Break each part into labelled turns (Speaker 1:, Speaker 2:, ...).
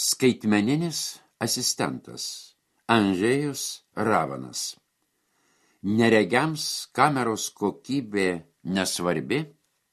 Speaker 1: Skaitmeninis asistentas Andžejus Ravanas. Neregiams kameros kokybė nesvarbi?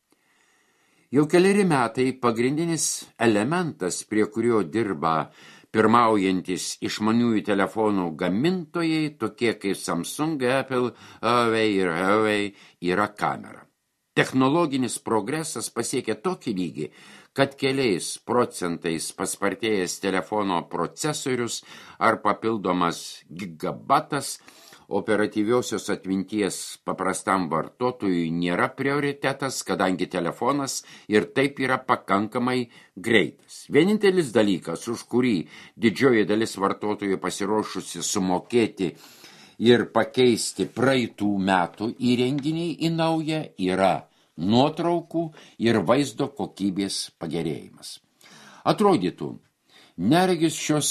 Speaker 1: Jau keleri metai pagrindinis elementas, prie kurio dirba pirmaujantis išmaniųjų telefonų gamintojai, tokie kaip Samsung, Apple, Huawei ir Huawei, yra kamera. Technologinis progresas pasiekė tokį lygį, kad keliais procentais paspartėjęs telefono procesorius ar papildomas gigabatas operatyviosios atminties paprastam vartotojui nėra prioritetas, kadangi telefonas ir taip yra pakankamai greitas. Vienintelis dalykas, už kurį didžioji dalis vartotojų pasiruošusi sumokėti ir pakeisti praeitų metų įrenginį į naują, yra nuotraukų ir vaizdo kokybės pagerėjimas. Atrodytų, neregis šios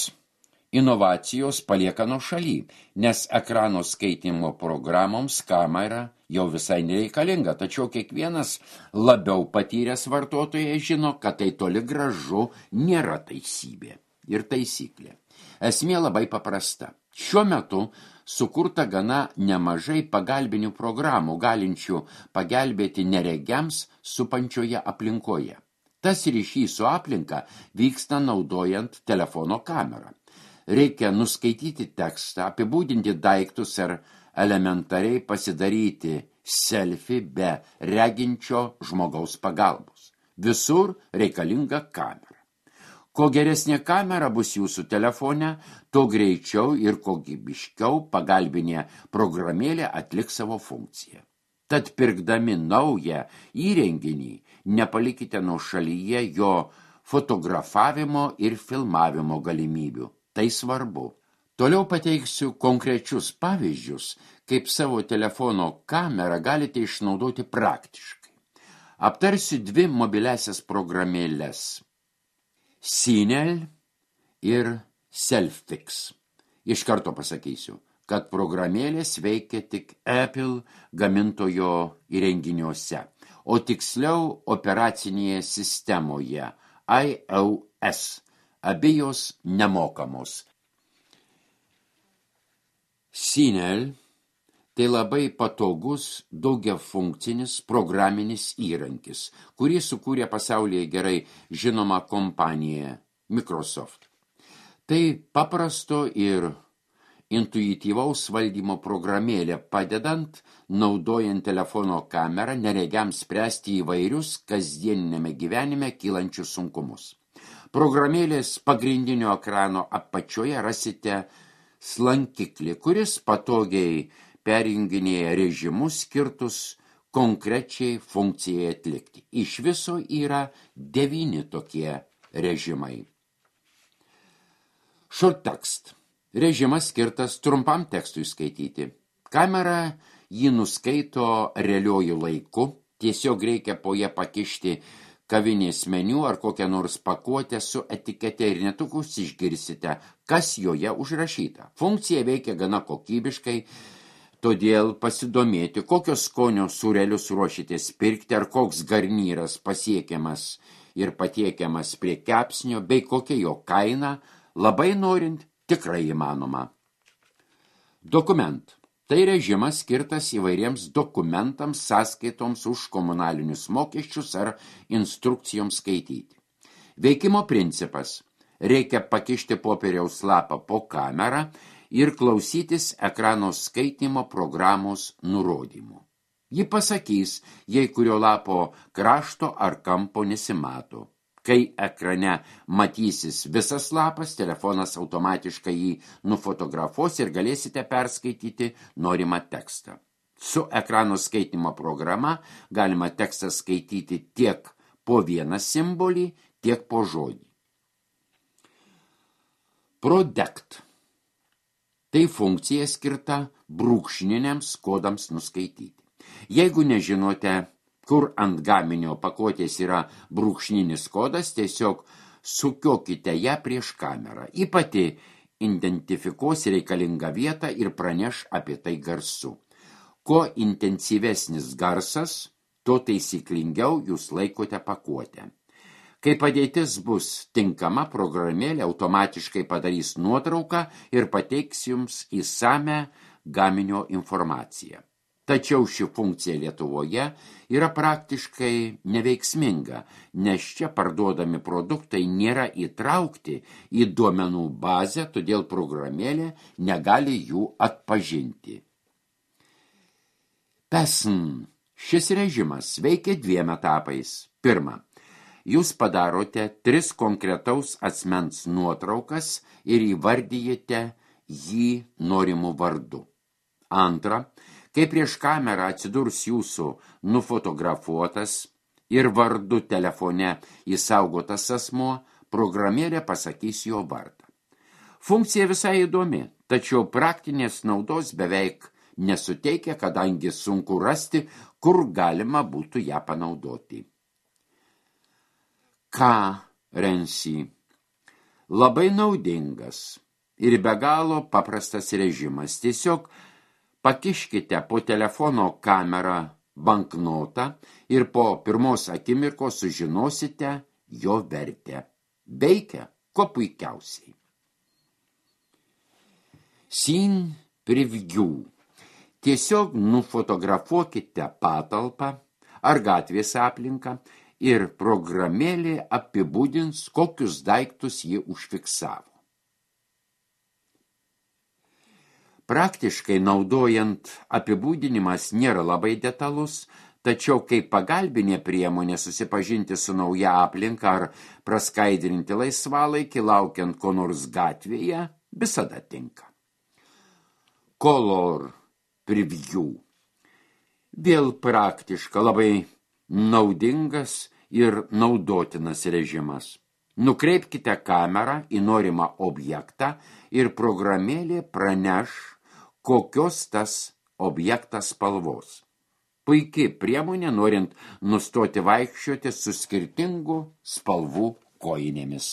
Speaker 1: inovacijos palieka nuošaly, nes ekrano skaitymo programoms kamera jau visai nereikalinga, tačiau kiekvienas labiau patyręs vartotojas žino, kad tai toli gražu nėra teisybė ir taisyklė. Esmė labai paprasta. Šiuo metu sukurta gana nemažai pagalbinių programų, galinčių pagelbėti neregiams supančioje aplinkoje. Tas ryšys su aplinka vyksta naudojant telefono kamerą. Reikia nuskaityti tekstą, apibūdinti daiktus ar elementariai pasidaryti selfie be reginčio žmogaus pagalbos. Visur reikalinga kamera. Ko geresnė kamera bus jūsų telefone, to greičiau ir kokybiškiau pagalbinė programėlė atliks savo funkciją. Tad pirkdami naują įrenginį, nepalikite nuošalyje jo fotografavimo ir filmavimo galimybių. Tai svarbu. Toliau pateiksiu konkrečius pavyzdžius, kaip savo telefono kamerą galite išnaudoti praktiškai. Aptarsiu dvi mobiliasias programėles – Cinel ir Selfix. Iš karto pasakysiu, kad programėlės veikia tik Apple gamintojo įrenginiuose, o tiksliau operacinėje sistemoje iOS. Abi jos nemokamos. Cinel tai labai patogus daugiafunkcinis programinis įrankis, kurį sukūrė pasaulyje gerai žinoma kompanija Microsoft. Tai paprasto ir intuityvaus valdymo programėlė, padedant, naudojant telefono kamerą, neregiams spręsti įvairius kasdieniniame gyvenime kylančius sunkumus. Programėlės pagrindinio ekrano apačioje rasite slankiklį, kuris patogiai perjunginėja režimus skirtus konkrečiai funkcijai atlikti. Iš viso yra 9 tokie režimai. Short text. Režimas skirtas trumpam tekstui skaityti. Kamera jį nuskaito realiuoju laiku, tiesiog reikia po ją pakišti kavinės meniu ar kokią nors pakuotę su etikete ir netrukus išgirsite, kas joje užrašyta. Funkcija veikia gana kokybiškai, todėl pasidomėti, kokios skonio sūrelius ruošitės pirkti ar koks garnyras pasiekiamas ir patiekiamas prie kepsnio, bei kokia jo kaina, labai norint, tikrai įmanoma. Dokument. Tai režimas skirtas įvairiems dokumentams, sąskaitoms už komunalinius mokesčius ar instrukcijoms skaityti. Veikimo principas. Reikia pakišti popieriaus lapą po kamerą ir klausytis ekrano skaitymo programos nurodymų. Ji pasakys, jei kurio lapo krašto ar kampo nesimato. Kai ekrane matysis visas lapas, telefonas automatiškai jį nufotografuos ir galėsite perskaityti norimą tekstą. Su ekrano skaitymo programa galima tekstą skaityti tiek po vieną simbolį, tiek po žodį. Prodekt. Tai funkcija skirta brūkšniniams kodams nuskaityti. Jeigu nežinote, kur ant gaminio pakuotės yra brūkšninis kodas, tiesiog sukiokite ją prieš kamerą. Ji pati identifikuos reikalingą vietą ir praneš apie tai garsu. Kuo intensyvesnis garsas, tuo taisyklingiau jūs laikote pakuotę. Kai padėtis bus tinkama, programėlė automatiškai padarys nuotrauką ir pateiks jums įsame gaminio informaciją. Tačiau ši funkcija Lietuvoje yra praktiškai neveiksminga, nes čia parduodami produktai nėra įtraukti į duomenų bazę, todėl programėlė negali jų atpažinti. PESN. Šis režimas veikia 2 etapais. Pirma, jūs padarote 3 konkretaus asmens nuotraukas ir įvardyjate jį norimų vardu. Antra, kai prieš kamerą atsidurs jūsų nufotografuotas ir vardu telefone įsaugotas asmuo, programėlė pasakys jo vardą. Funkcija visai įdomi, tačiau praktinės naudos beveik nesuteikia, kadangi sunku rasti, kur galima būtų ją panaudoti. K-Rensi. Labai naudingas ir be galo paprastas režimas. Tiesiog pakiškite po telefono kamerą banknotą ir po pirmos akimirkos sužinosite jo vertę. Veikia kuo puikiausiai. Scene Preview. Tiesiog nufotografuokite patalpą ar gatvės aplinką ir programėlė apibūdins, kokius daiktus ji užfiksavo. Praktiškai naudojant apibūdinimas nėra labai detalus, tačiau kaip pagalbinė priemonė susipažinti su nauja aplinka ar praskaidrinti laisvalaikį laukiant ko nors gatvėje visada tinka. Color Preview. Vėl praktiška, labai naudingas ir naudotinas režimas. Nukreipkite kamerą į norimą objektą ir programėlė praneš, kokios tas objektas spalvos. Puiki priemonė, norint nustoti vaikščioti su skirtingų spalvų kojinėmis.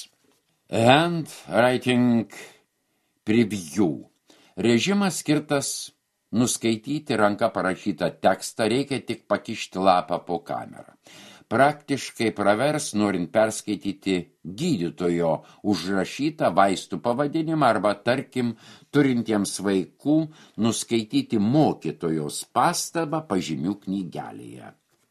Speaker 1: Handwriting Preview. Režimas skirtas nuskaityti ranka parašytą tekstą, reikia tik pakišti lapą po kamerą. Praktiškai pravers, norint perskaityti gydytojo užrašytą vaistų pavadinimą arba, tarkim, turintiems vaikų nuskaityti mokytojos pastabą pažymių knygelėje.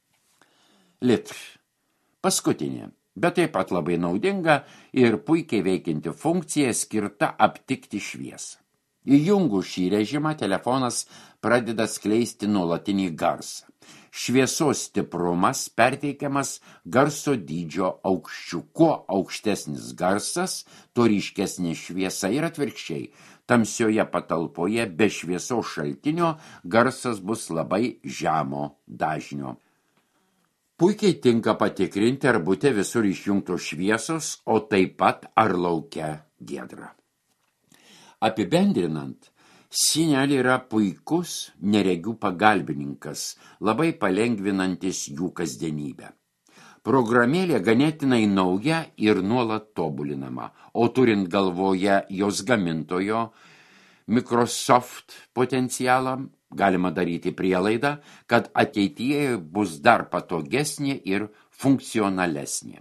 Speaker 1: Litr. Paskutinė, bet taip pat labai naudinga ir puikiai veikianti funkcija skirta aptikti šviesą. Įjungus šį režimą telefonas pradeda skleisti nuolatinį garsą. Šviesos stiprumas perteikiamas garso dydžio aukščiu. Kuo aukštesnis garsas, tuo ryškesnė šviesa ir atvirkščiai. Tamsioje patalpoje be šviesos šaltinio garsas bus labai žemo dažnio. Puikiai tinka patikrinti, ar bute visur išjungtos šviesos, o taip pat ar lauke giedra. Apibendrinant, Senel yra puikus neregių pagalbininkas, labai palengvinantis jų kasdienybę. Programėlė ganėtinai nauja ir nuolat tobulinama, o turint galvoje jos gamintojo Microsoft potencialą, galima daryti prielaidą, kad ateityje bus dar patogesnė ir funkcionalesnė.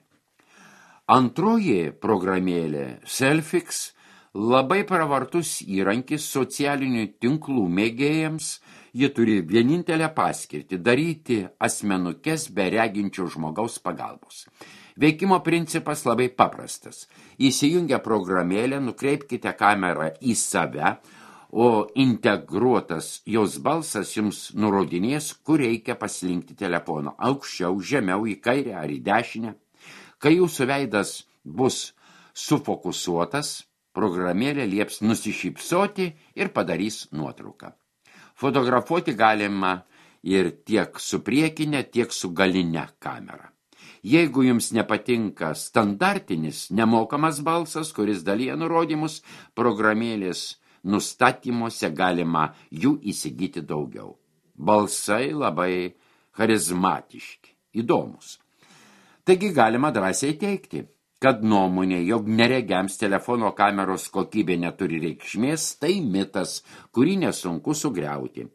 Speaker 1: Antroji programėlė Selfix labai pravartus įrankis socialinių tinklų mėgėjams. Ji turi vienintelę paskirtį – daryti asmenukes be reginčio žmogaus pagalbos. Veikimo principas labai paprastas. Įsijungę programėlę, nukreipkite kamerą į save, o integruotas jos balsas jums nurodinės, kur reikia paslinkti telefono – aukščiau, žemiau, į kairę ar į dešinę. Kai jūsų veidas bus sufokusuotas, programėlė lieps nusišypsoti ir padarys nuotrauką. Fotografuoti galima ir tiek su priekinė, tiek su galine kamera. Jeigu jums nepatinka standartinis nemokamas balsas, kuris dalyja nurodymus, programėlės nustatymuose galima jų įsigyti daugiau. Balsai labai charizmatiški, įdomus. Taigi galima drąsiai teigti, kad nuomonė, jog neregiams telefono kameros kokybė neturi reikšmės, tai mitas, kurį nesunku sugriauti.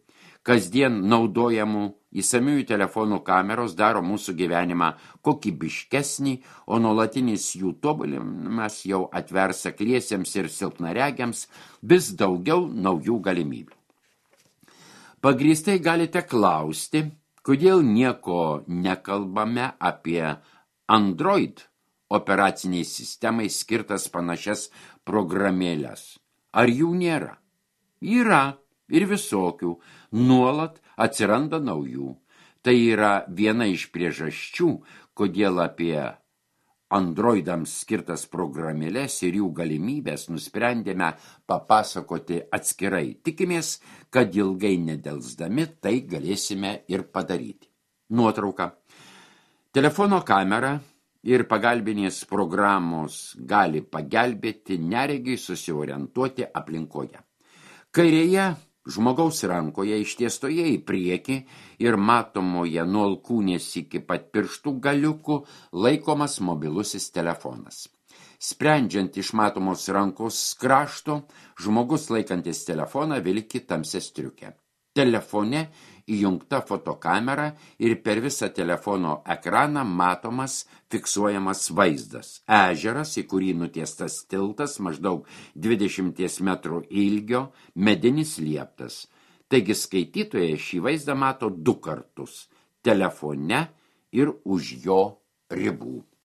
Speaker 1: Kasdien naudojamų įsamiųjų telefonų kameros daro mūsų gyvenimą kokybiškesnį, o nuolatinis jų tobulinimas jau atvers akliesiems ir silpnaregiams vis daugiau naujų galimybių. Pagrįstai galite klausti, kodėl nieko nekalbame apie Android operaciniai sistemai skirtas panašias programėlės. Ar jų nėra? Yra ir visokių, nuolat atsiranda naujų. Tai yra viena iš priežasčių, kodėl apie Androidams skirtas programėlės ir jų galimybės nusprendėme papasakoti atskirai. Tikimės, kad ilgai nedelsdami tai galėsime ir padaryti. Nuotrauka. Telefono kamera ir pagalbinės programos gali pagelbėti neregiai susiorientuoti aplinkoje. Kairėje žmogaus rankoje ištiestoje į priekį ir matomoje nuo alkūnės iki pat pirštų galiukų laikomas mobilusis telefonas. Sprendžiant iš matomos rankos krašto, žmogus laikantis telefoną vilki tamsią striukę. Telefone įjungta fotokamera ir per visą telefono ekraną matomas fiksuojamas vaizdas. Ežeras, į kurį nutiestas tiltas, maždaug 20 metrų ilgio, medinis lieptas. Taigi skaitytojai šį vaizdą mato 2 kartus – telefone ir už jo ribų.